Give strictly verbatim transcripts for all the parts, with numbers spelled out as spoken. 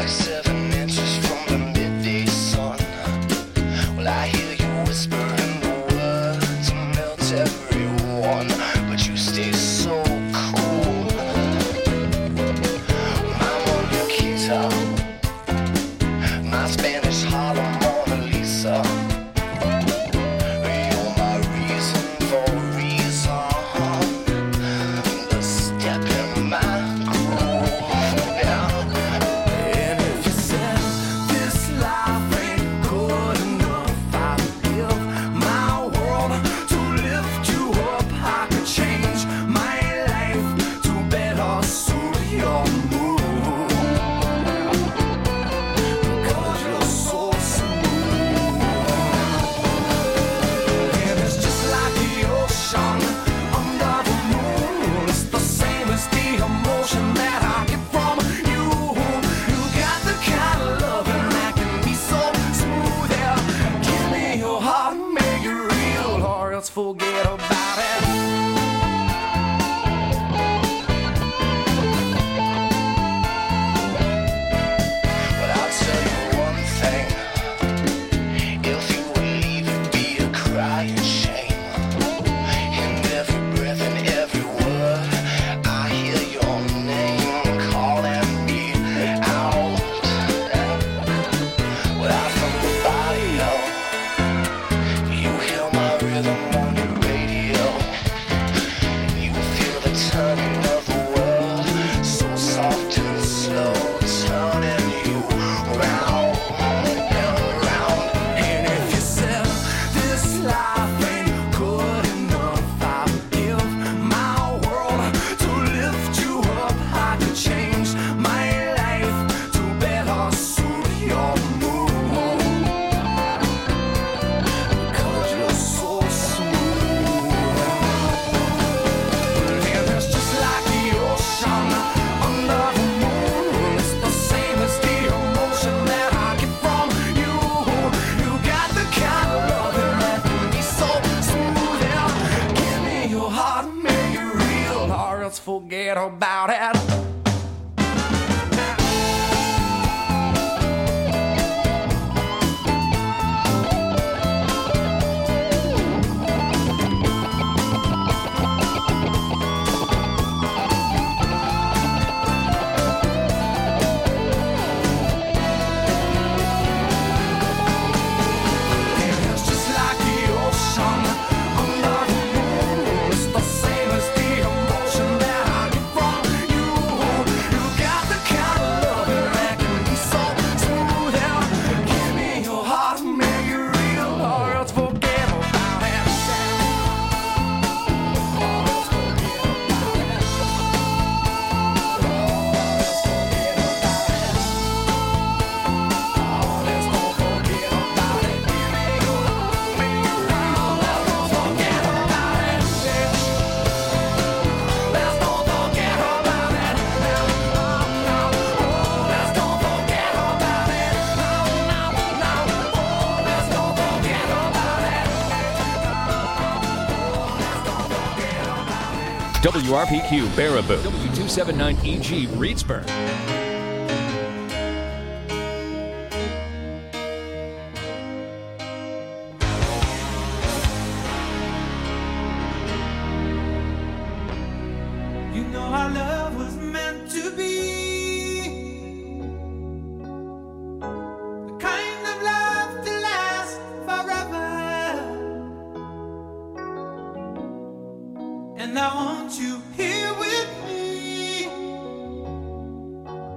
Forget about it. W R P Q Baraboo, W two seventy-nine E G Reedsburg. You know our love was meant to be the kind of love to last forever, and I want you here with me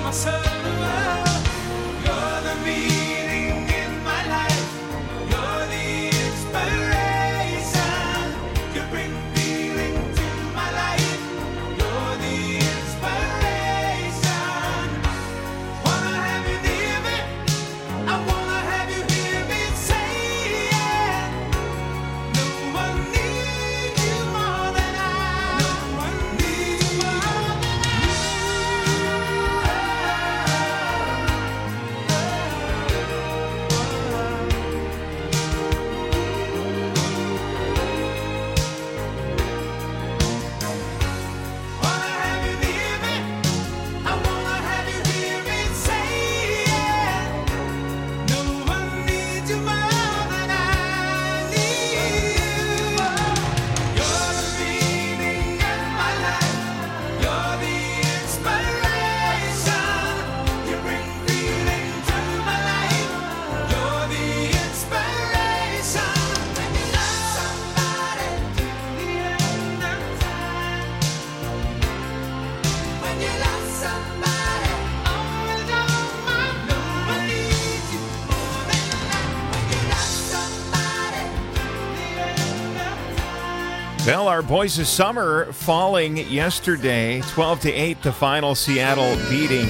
Well, our boys of summer falling yesterday, twelve to eight, the final, Seattle beating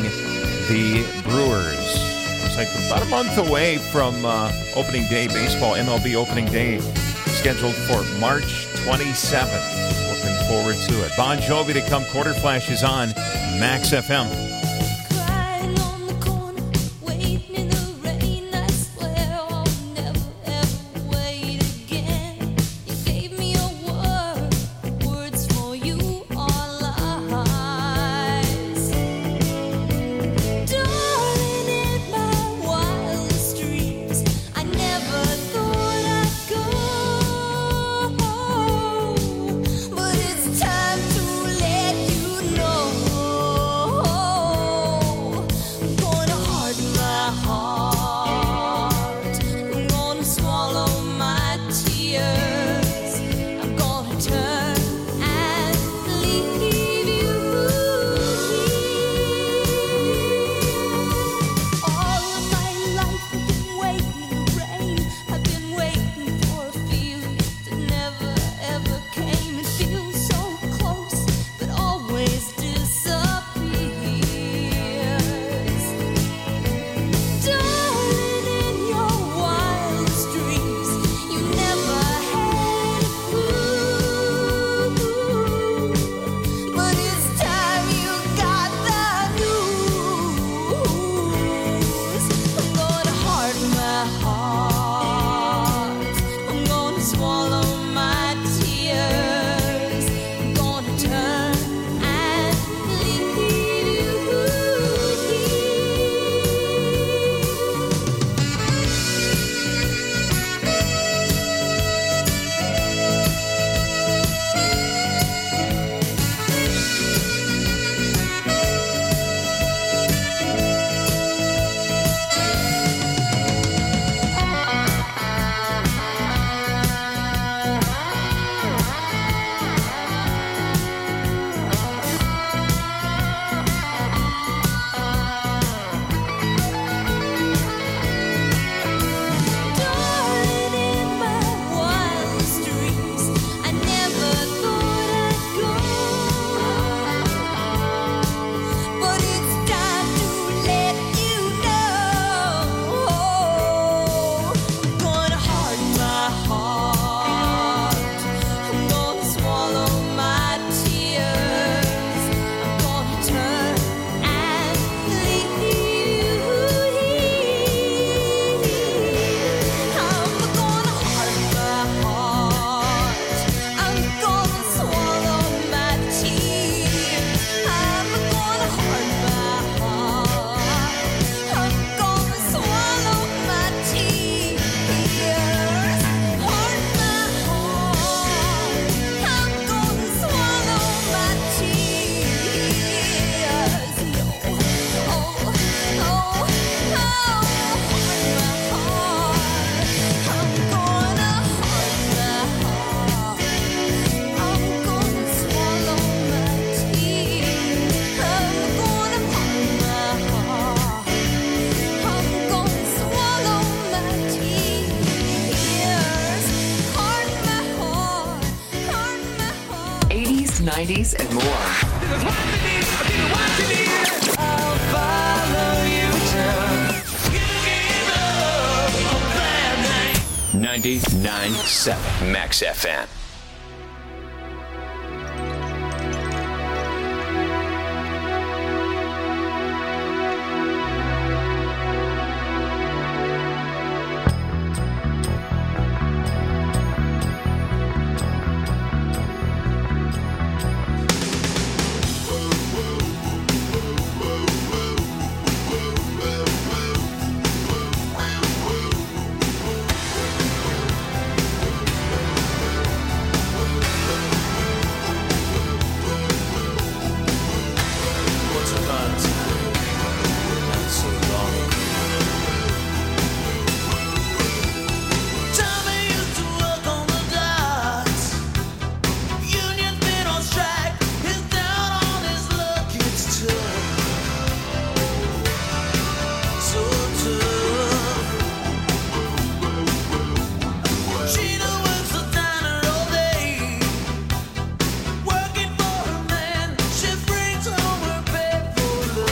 the Brewers. It's like about a month away from uh, opening day baseball, M L B opening day, scheduled for March twenty-seventh. Looking forward to it. Bon Jovi to come, Quarter Flash is on Max F M. But it's time to let you know nineties, and more. ninety-nine point seven Max F M. Working for a man, she brings home her bed full of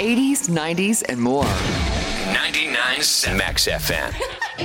eighties, nineties, and more. ninety-nine point seven Max F M.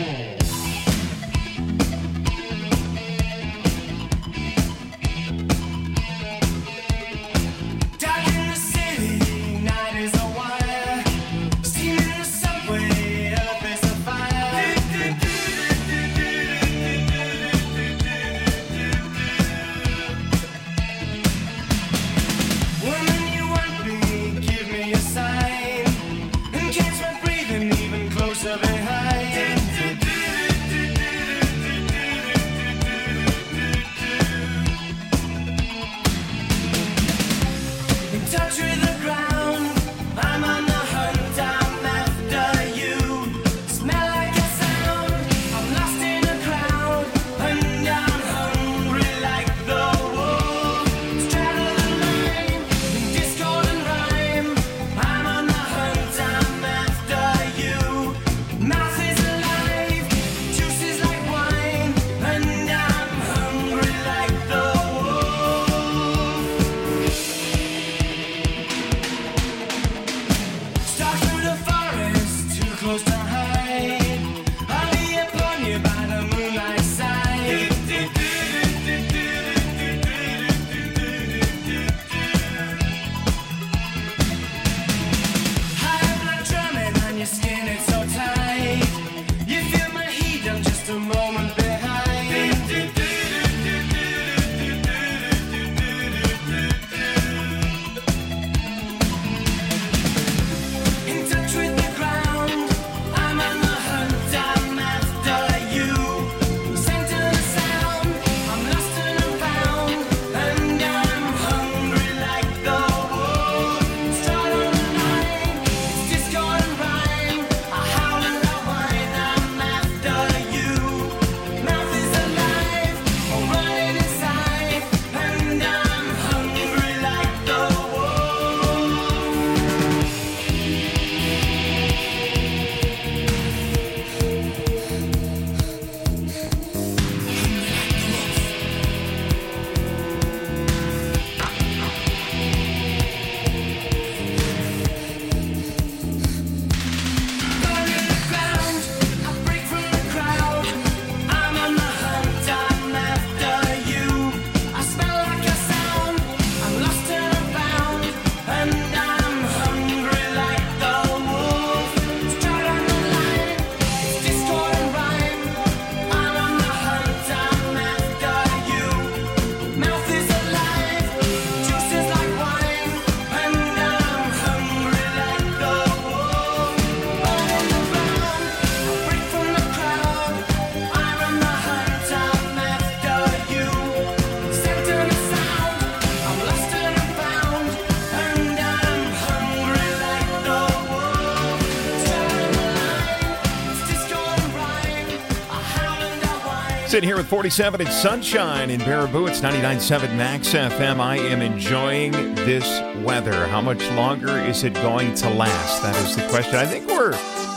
Sitting here with forty-seven and sunshine in Baraboo. It's ninety-nine point seven Max F M. I am enjoying this weather. How much longer is it going to last? That is the question. I think we're,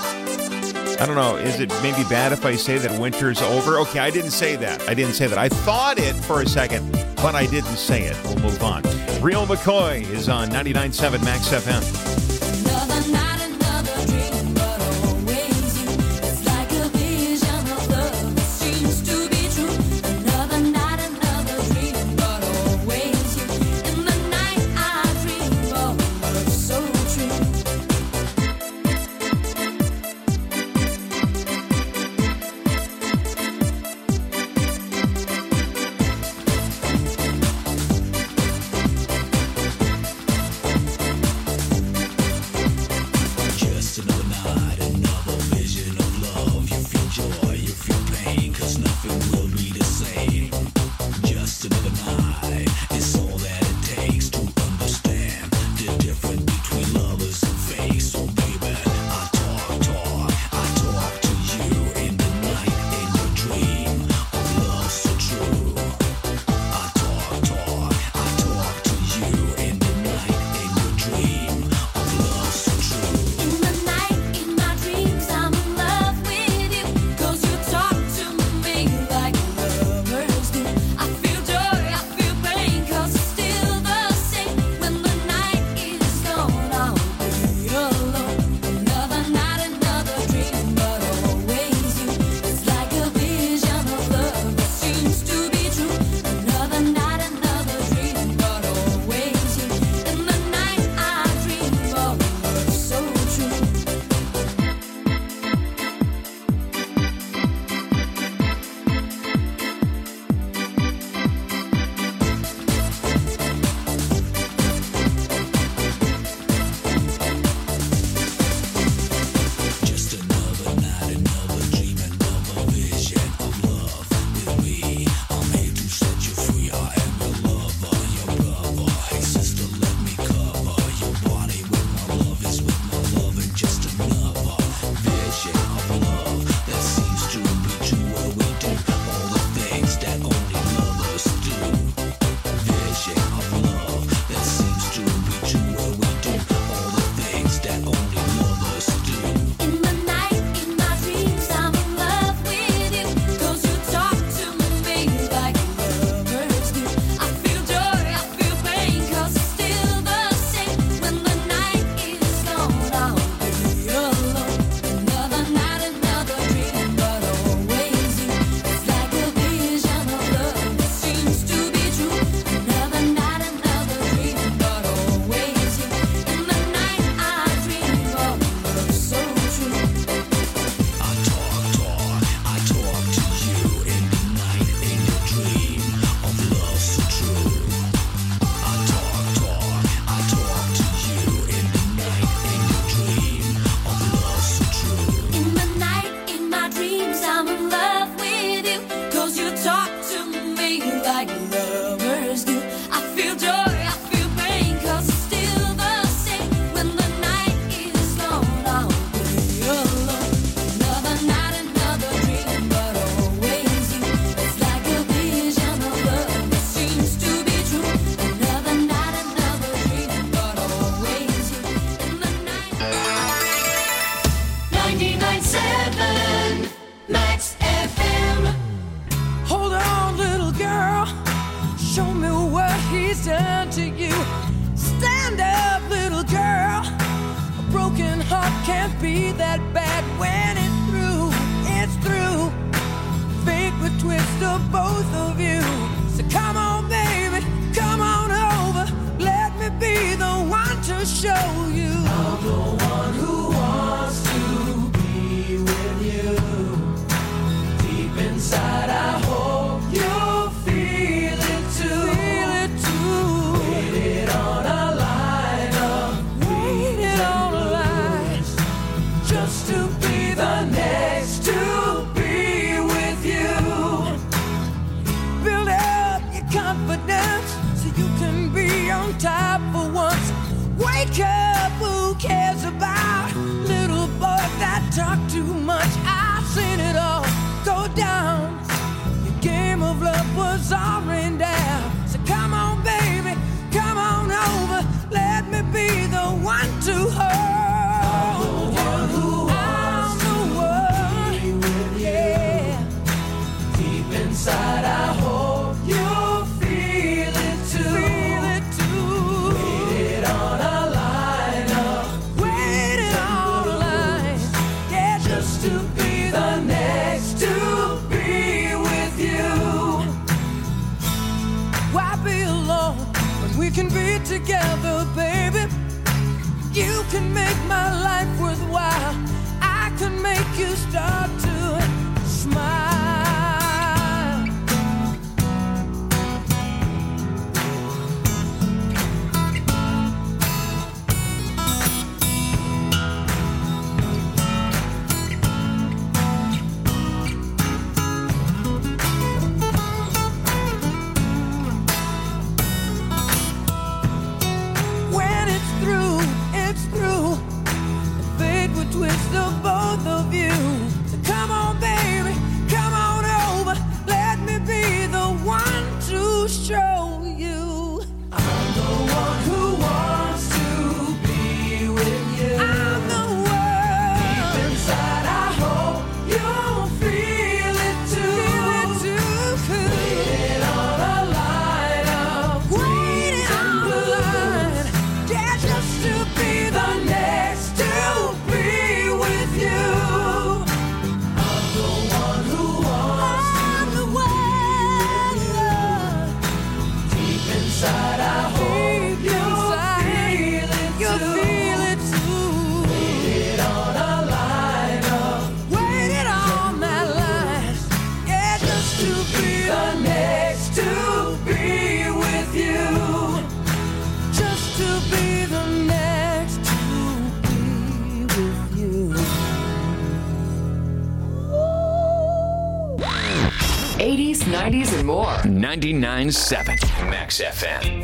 I don't know, is it maybe bad if I say that winter's over? Okay, I didn't say that. I didn't say that. I thought it for a second, but I didn't say it. We'll move on. Real McCoy is on ninety-nine point seven Max F M. Another night, another dream, but always you. It's like a vision of love that seems to be true. Another night, another dream, but always you. In the night I dream of love so true. can't be that bad when it's through. It's through. Fate would twist of both of you. So come on, baby, come on over. Let me be the one to show you. I'm the one who wants to be with you. Deep inside, I hope you'll feel it too. Feel it too. Waited on a line up. Waited on a line. Just to be the next to be with you. Build up your confidence so you can be on top for once. Wake up, who cares about little boys that talk too much? I've seen it all go down. Your game of love was all rained down. So come on, baby, come on over. Let me be the one to hold you. I'm the one, yeah. Deep inside, I hope you'll feel it too. Feel it too. Waited on a line up. Waited on a line. Yeah, just to be the next to be with you. Why be alone when we can be together, baby? You can make my life worthwhile. I can make you start to smile. When it's through, it's through. The fate would twist of both of you. So come on, baby, come on over. Let me be the one to show you. I'm the one who wants to be with you. I'm the one. Deep inside, I hope you'll feel it too. Feel it too. Waiting on a line up. Waiting on a line. Yeah, just to be the next to be with you. I'm the one who wants I'm the one. Deep inside, I hope you'll feel it too. You'll feel it too. Waited on a line up. Waited on that line. Yeah, just to be the next to be with you. Just to be the next to be with you. eighties, nineties, and more. ninety-nine point seven Max F M.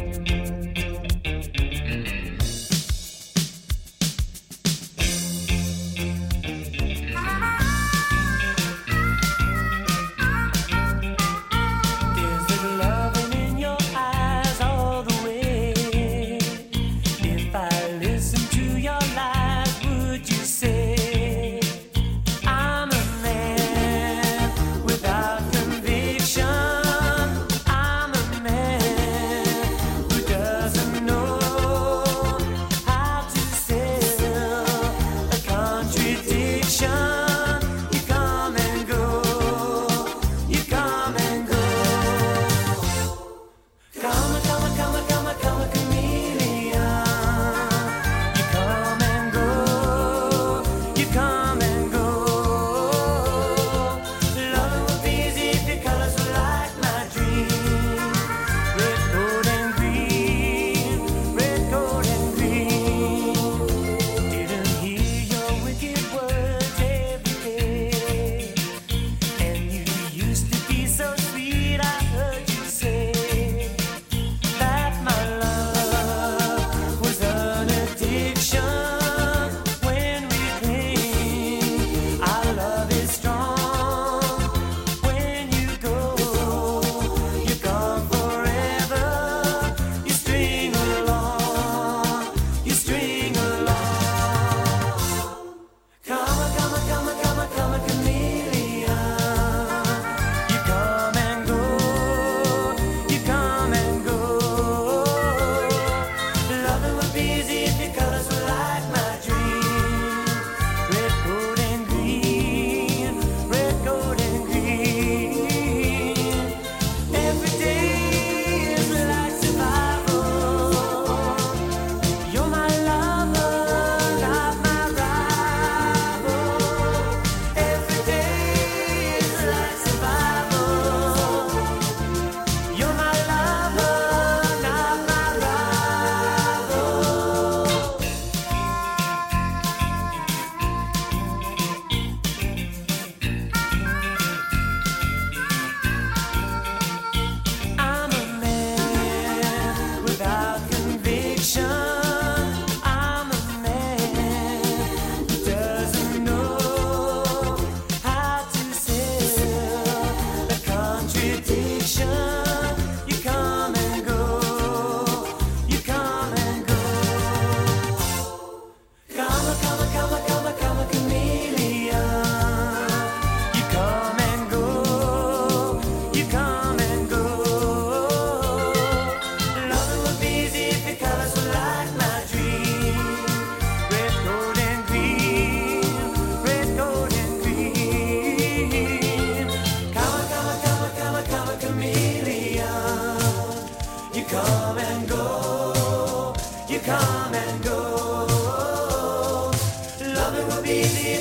Is it loving in your eyes all the way? If I listen to your lies, would you say I'm a man without conviction? I'm a man who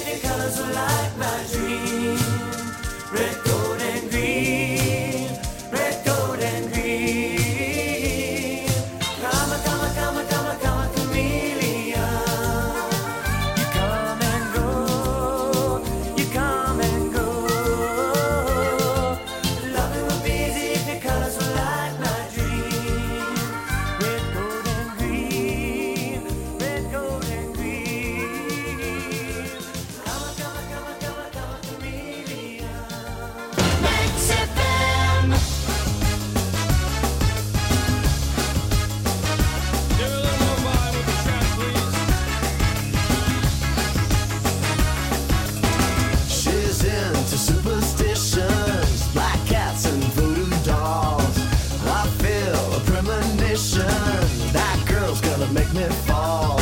the colors are like my dream. Red, gold, and green. Red, gold, and green. Come a, come a, come a, come a, come a chameleon. You come and go. You come and go. Loving would be easy if your colors were like my dream. Red, gold, and green. Red, gold, and green. Come a, come a, come a, come a, come a chameleon. Max F M. She's into superstitions, black cats and voodoo dolls. I feel a premonition, that girl's gonna make me fall.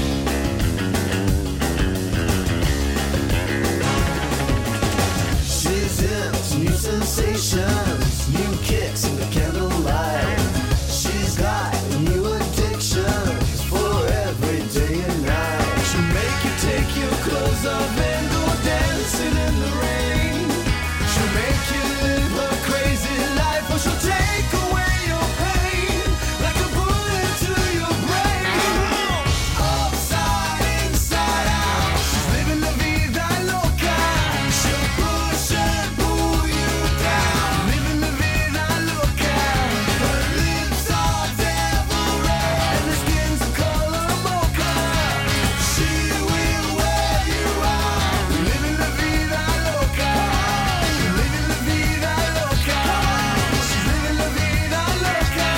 She's into new sensations, new kicks in the candlelight. She's got new addictions for every day and night. She'll make you take your clothes off and go dancing in the rain. She'll make you live a crazy life, or she'll take away your pain like a bullet to your brain. Upside, inside out, she's living la vida loca. She'll push and pull you down, living la vida loca. Her lips are devil red and her skin's the color mocha. She will wear you out, living la vida loca. Living la vida loca. She's living la vida loca.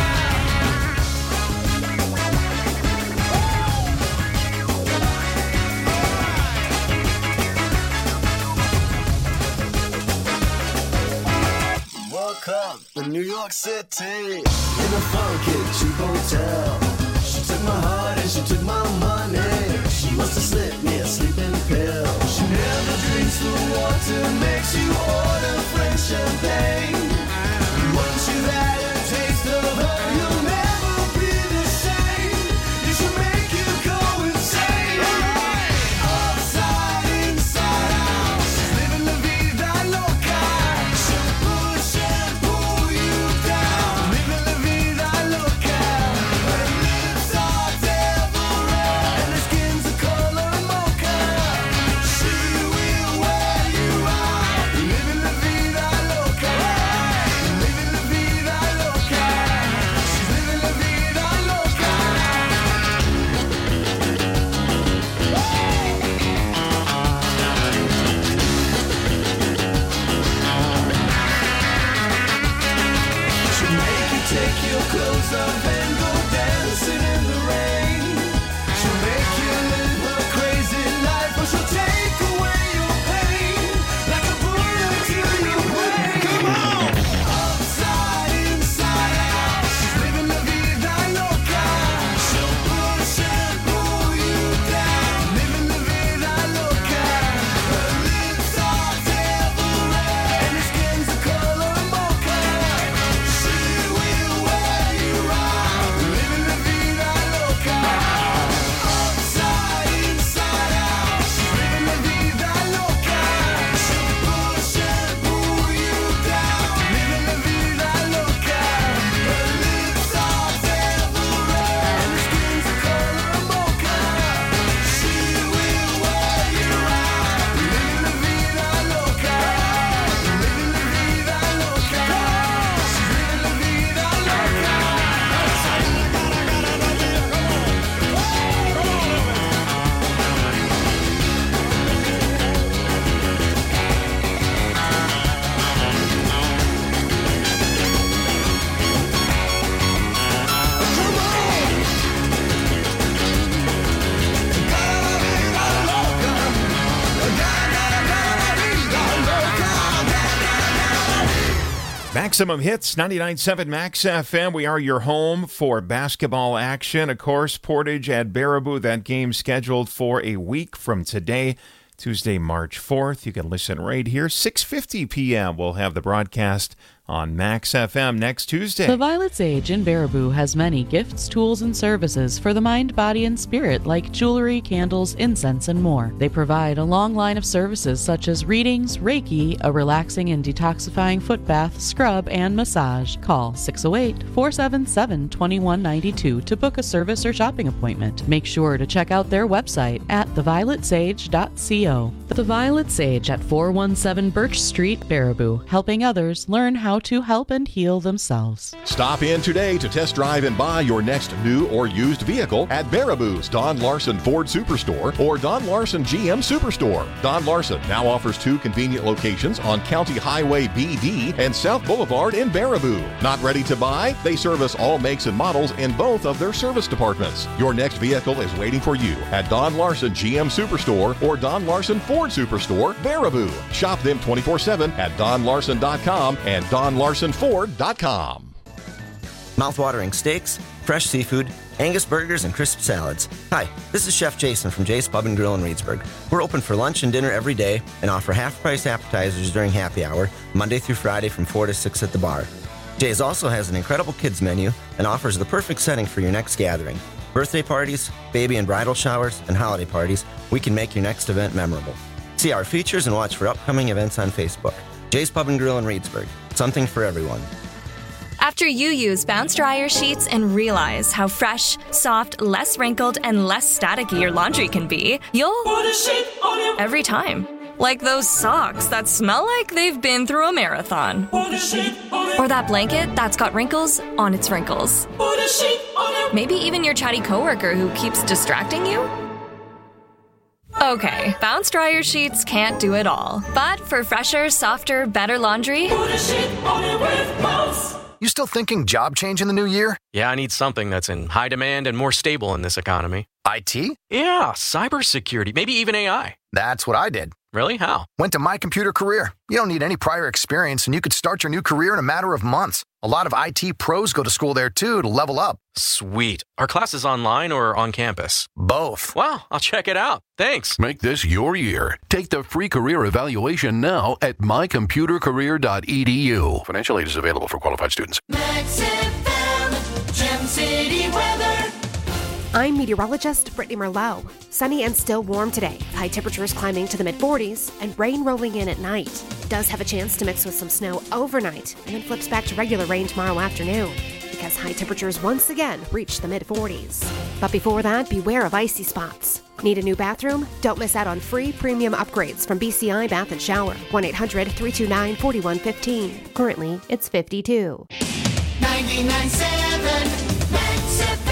Woke up in New York City in a funky cheap hotel. She took my heart and she took my money. She must have slipped me a sleeping pill. She never drinks the water, makes you order French champagne. Once you've had a taste of her, you'll never be the same. You should make you go insane. Upside, inside out, she's living la vida loca. She'll push and pull you down, living la vida loca. Her lips are devil red and her skin's the color mocha. She will wear you out, living la vida loca. Living la vida loca. She's living la vida loca. She'll make you take your clothes off and go dancing in the rain. She'll make you live a crazy life, or she'll take away your pain like a bullet to your brain. Come on! Upside, inside out, she's living la vida loca. She'll push and pull you down, living la vida loca. Her lips are devil red and her skin's the color mocha. She will wear you out, living la vida loca. Upside, inside out, she's living la vida loca. She'll push and pull you down, living la vida loca. Her lips are devil red and her skin's the color mocha. She will wear you out, living la vida loca. Living la vida loca. She's living la vida loca. Maximum Hits, ninety-nine point seven Max F M. We are your home for basketball action. Of course, Portage at Baraboo. That game scheduled for a week from today, Tuesday, March fourth. You can listen right here. six fifty p.m. We'll have the broadcast on Max F M next Tuesday. The Violet Sage in Baraboo has many gifts, tools, and services for the mind, body, and spirit, like jewelry, candles, incense, and more. They provide a long line of services such as readings, Reiki, a relaxing and detoxifying foot bath, scrub, and massage. Call six oh eight, four seven seven, two one nine two to book a service or shopping appointment. Make sure to check out their website at the violet sage dot co. The Violet Sage at four one seven Birch Street, Baraboo, helping others learn how to help and heal themselves. Stop in today to test drive and buy your next new or used vehicle at Baraboo's Don Larson Ford Superstore or Don Larson G M Superstore. Don Larson now offers two convenient locations on County Highway B D and South Boulevard in Baraboo. Not ready to buy? They service all makes and models in both of their service departments. Your next vehicle is waiting for you at Don Larson G M Superstore or Don Larson Ford Superstore, Baraboo. Shop them twenty-four seven at don larson dot com and don larson ford dot com. Mouthwatering steaks, fresh seafood, Angus burgers, and crisp salads. Hi, this is Chef Jason from Jay's Pub and Grill in Reedsburg. We're open for lunch and dinner every day and offer half-price appetizers during happy hour, Monday through Friday from four to six at the bar. Jay's also has an incredible kids menu and offers the perfect setting for your next gathering. Birthday parties, baby and bridal showers, and holiday parties, we can make your next event memorable. See our features and watch for upcoming events on Facebook. Jay's Pub and Grill in Reedsburg. Something for everyone. After you use Bounce Dryer sheets and realize how fresh, soft, less wrinkled, and less staticky your laundry can be, you'll put a sheet on your every time. Like those socks that smell like they've been through a marathon. Put a sheet on it. Or that blanket that's got wrinkles on its wrinkles. Put a sheet on it. Maybe even your chatty coworker who keeps distracting you. Okay, Bounce Dryer sheets can't do it all. But for fresher, softer, better laundry, put a sheet on it with Bounce. You still thinking job change in the new year? Yeah, I need something that's in high demand and more stable in this economy. I T? Yeah, cybersecurity, maybe even A I. That's what I did. Really? How? Went to My Computer Career. You don't need any prior experience, and you could start your new career in a matter of months. A lot of I T pros go to school there, too, to level up. Sweet. Are classes online or on campus? Both. Wow, I'll check it out. Thanks. Make this your year. Take the free career evaluation now at my computer career dot e d u. Financial aid is available for qualified students. Max F M, Gem City weather. I'm meteorologist Brittany Merlot. Sunny and still warm today. High temperatures climbing to the mid forties and rain rolling in at night. Does have a chance to mix with some snow overnight and then flips back to regular rain tomorrow afternoon because high temperatures once again reach the mid forties. But before that, beware of icy spots. Need a new bathroom? Don't miss out on free premium upgrades from B C I Bath and Shower. one eight hundred, three two nine, four one one five. Currently, it's fifty-two. ninety-nine point seven Max F M.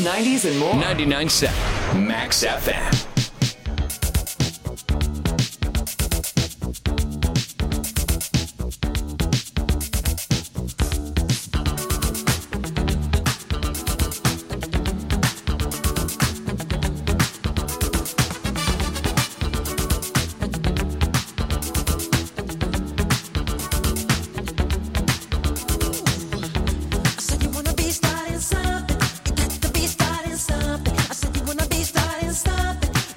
nineties, and more. ninety-nine point seven Max F M. Starting something. I said you wanna be starting something.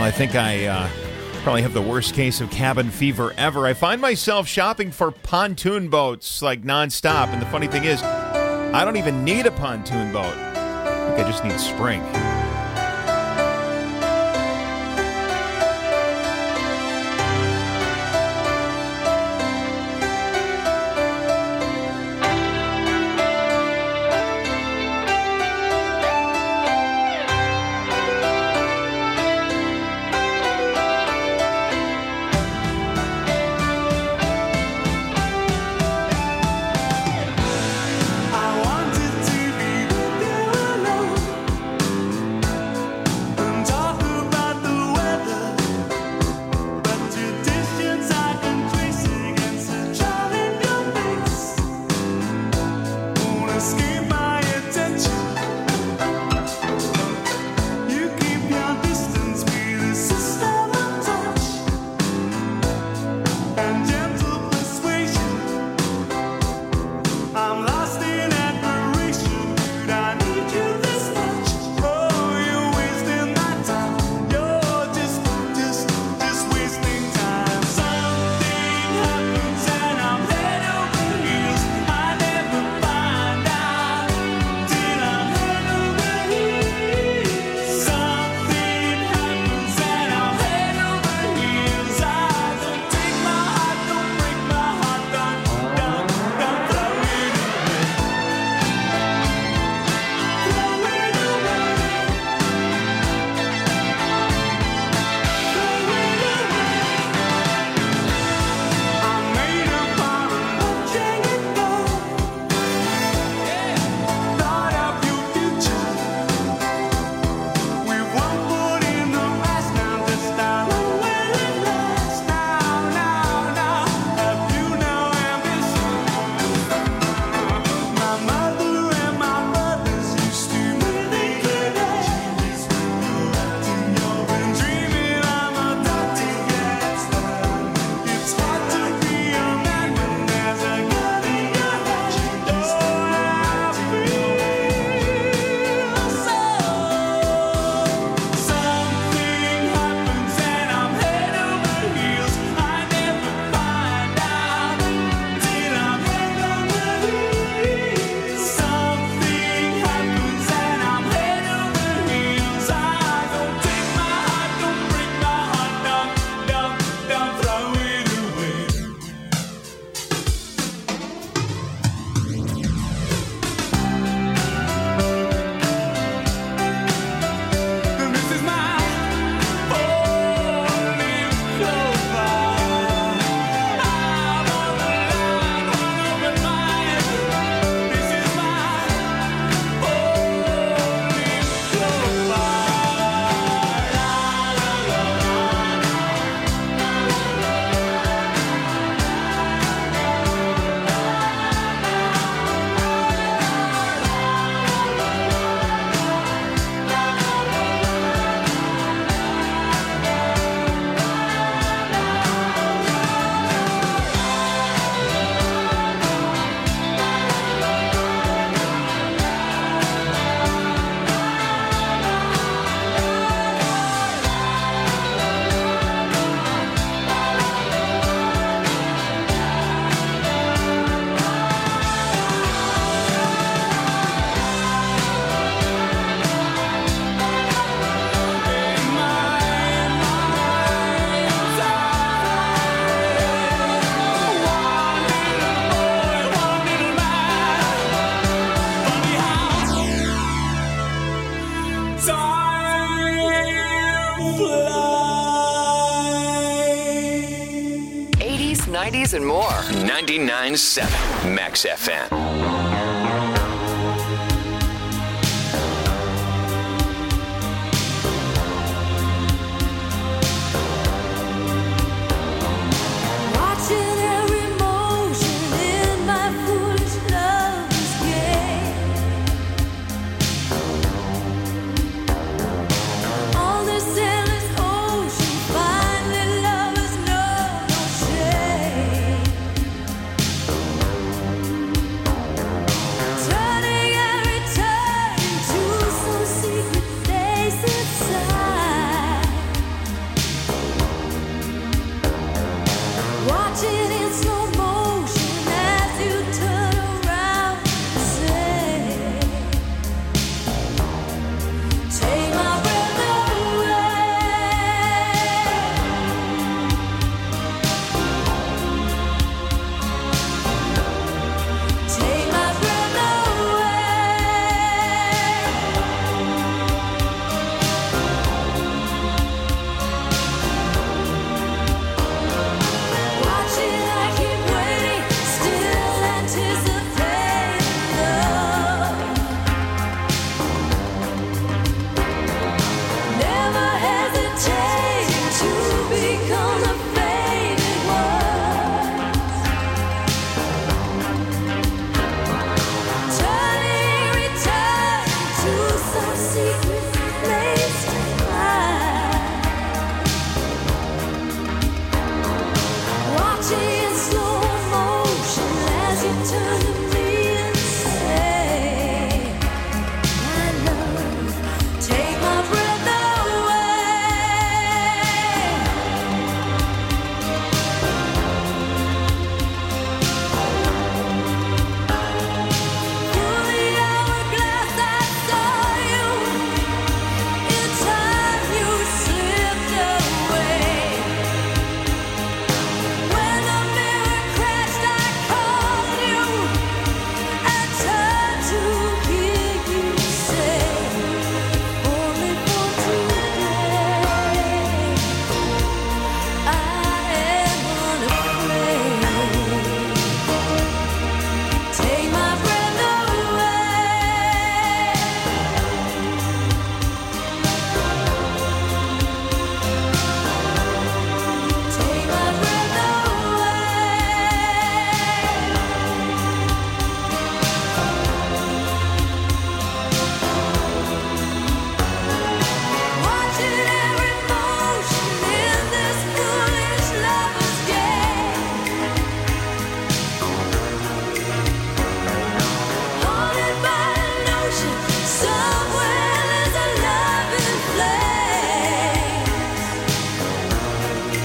I think I uh, probably have the worst case of cabin fever ever. I find myself shopping for pontoon boats like nonstop. And the funny thing is, I don't even need a pontoon boat. I think I just need spring. eighties, nineties, and more. ninety-nine point seven Max F M.